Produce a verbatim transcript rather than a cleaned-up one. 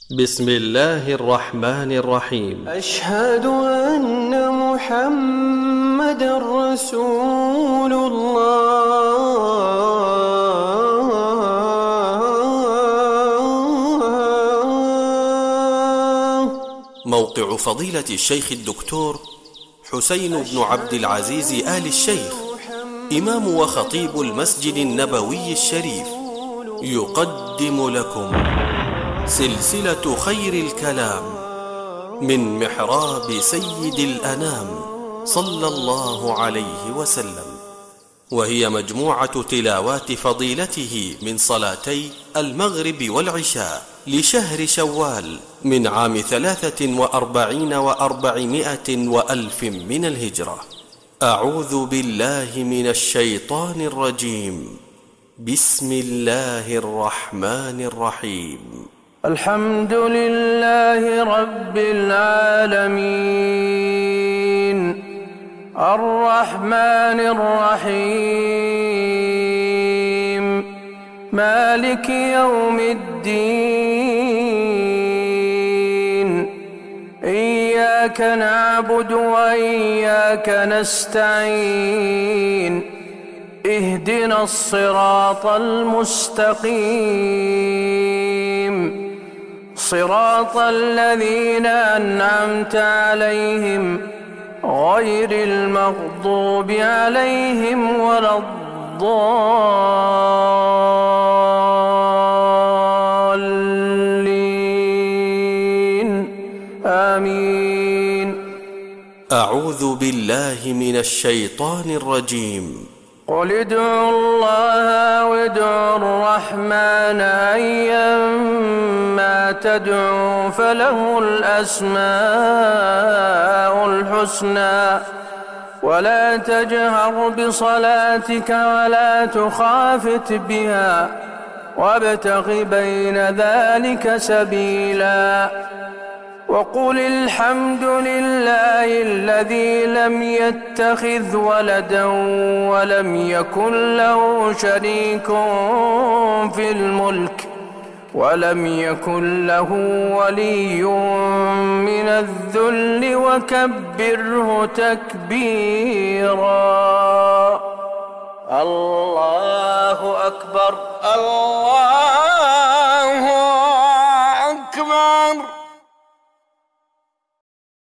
بسم الله الرحمن الرحيم. أشهد أن محمدًا رسول الله. موقع فضيلة الشيخ الدكتور حسين بن عبد العزيز آل الشيخ، إمام وخطيب المسجد النبوي الشريف، يقدم لكم سلسلة خير الكلام من محراب سيد الأنام صلى الله عليه وسلم، وهي مجموعة تلاوات فضيلته من صلاتي المغرب والعشاء لشهر شوال من عام ثلاثة وأربعين وأربعمائة وألف من الهجرة. أعوذ بالله من الشيطان الرجيم. بسم الله الرحمن الرحيم. الحمد لله رب العالمين، الرحمن الرحيم، مالك يوم الدين. إياك نعبد وإياك نستعين، اهدنا الصراط المستقيم، صراط الذين أنعمت عليهم غير المغضوب عليهم ولا الضالين، آمين. أعوذ بالله من الشيطان الرجيم. قل ادعوا الله وادعوا الرحمن، أيما تدعوا فله الأسماء الحسنى، ولا تجهر بصلاتك ولا تخافت بها، وابتغ بين ذلك سبيلا. وقل الحمد لله الذي لم يتخذ ولدا ولم يكن له شريك في الملك ولم يكن له ولي من الذل وكبره تكبيرا. الله أكبر، الله